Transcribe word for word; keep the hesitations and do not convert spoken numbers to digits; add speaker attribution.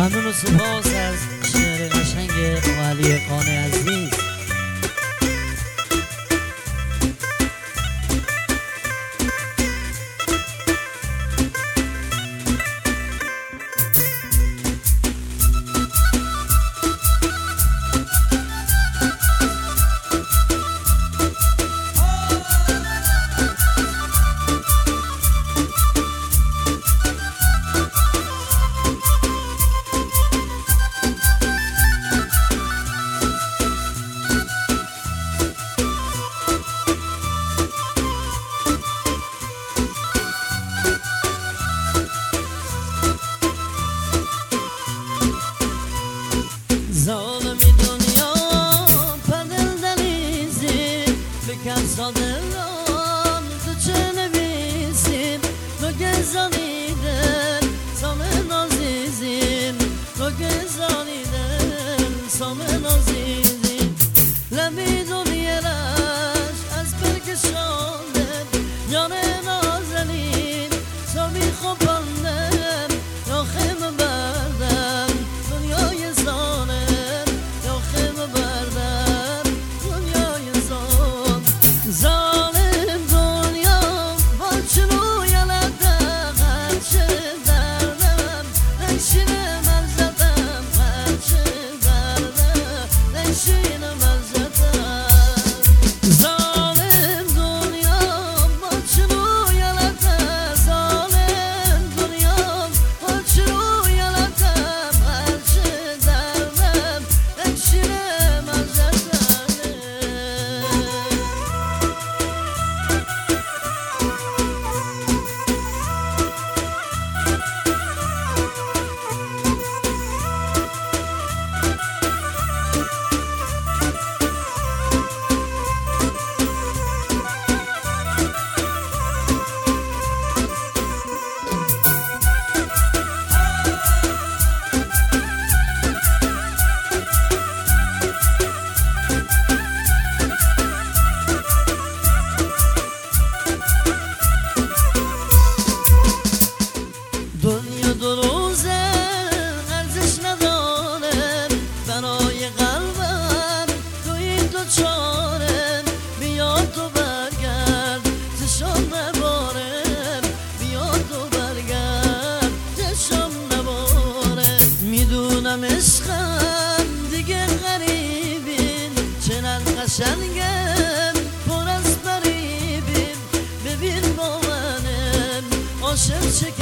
Speaker 1: ممنون و سپاس از شعر قشنگ علی قانی عزیز. ظالمی دنیا پدل دلیزیم بکن سادران تو چه نویسیم تو گزانیدن سامن عزیزیم تو گزانیدن سامن عزیزیم لبی دنیرش از برکشاندم جان نازنین سامی خوباندم یا خیم بردم دنیای زانه عشقم دیگه غریبیم چنان قشنگم پر از فریبیم ببین با منم عاشق چه